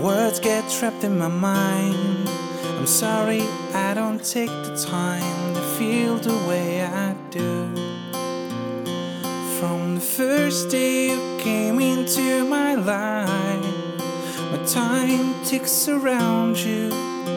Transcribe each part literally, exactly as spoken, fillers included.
words get trapped in my mind. I'm sorry I don't take the time to feel the way I do. From the first day you came into my life, my time ticks around you.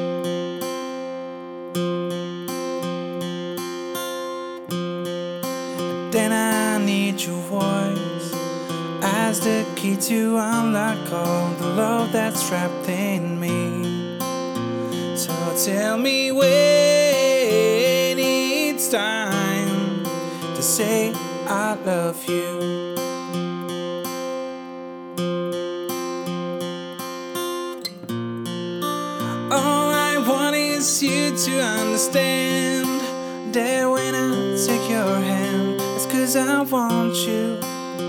Then I need your voice as the key to unlock all the love that's trapped in me. So tell me when it's time to say I love you. All I want is you to understand that when I take your hand, it's 'cause I want you.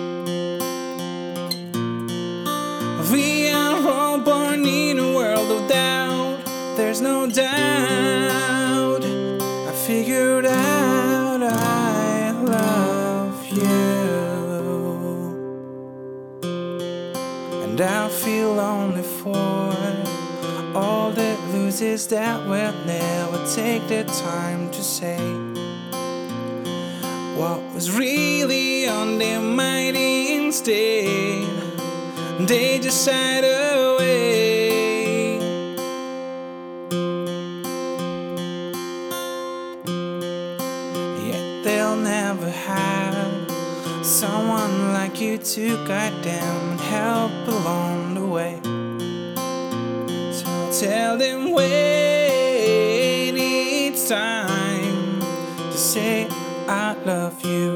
We are all born in a world of doubt, there's no doubt. I figured out I love you, and I feel lonely for all the losers that will never take the time to say what was really on their mind. Instead, they just side away. Yet they'll never have someone like you to guide them and help along the way. So tell them when it's time to say I love you.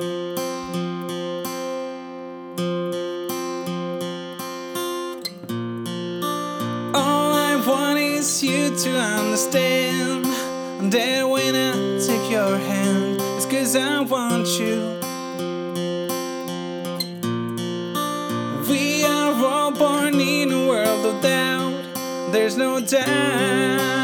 All I want is you to understand that when I take your hand, it's 'cause I want you. We are all born in a world of doubt, there's no doubt.